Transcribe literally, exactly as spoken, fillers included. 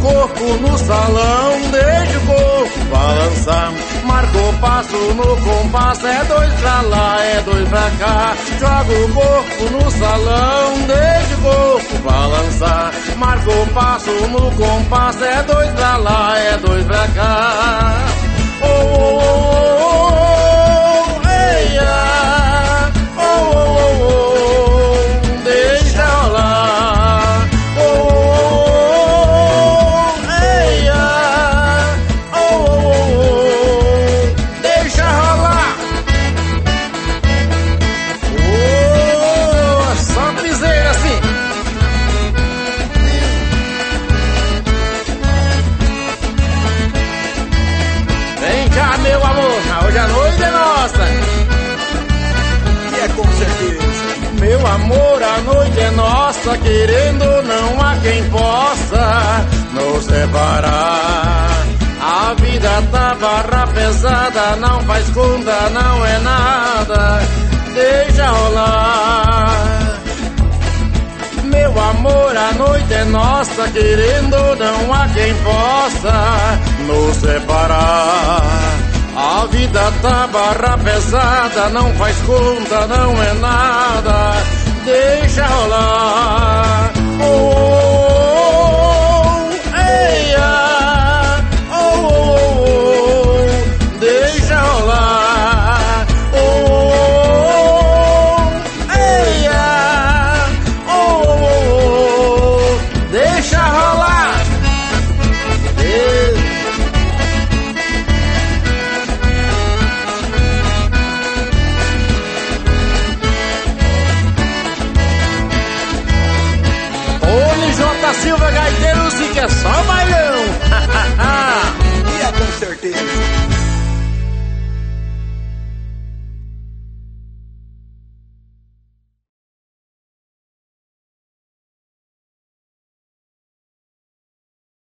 corpo no salão, deixa o corpo balançar. Marca o passo no compasso, é dois pra lá, é dois pra cá. Joga o corpo no salão, deixa o corpo balançar. Marca o passo no compasso, é dois pra lá, é dois pra cá. Oh, oh, oh, oh, eia. Oh, oh, oh, oh, deixa rolar. Oh, oh, oh, eia. Oh, oh, oh, deixa rolar. Oh, só piseira assim. Vem cá, meu amor, hoje a noite é nossa. E é com certeza. Meu amor, a noite é nossa, querendo não há quem possa nos separar. A vida tá barra pesada, não faz conta, não é nada, deixa rolar. Meu amor, a noite é nossa, querendo não há quem possa nos separar. A vida tá barra pesada, não faz conta, não é nada, deixa rolar. Oh, oh, oh, eia. Oh, oh, oh, oh, deixa rolar. Oh, oh, oh, eia. Oh, oh, oh, deixa rolar. Ei. J. Silva Gaiteiro, se quer só bailão. E é com certeza.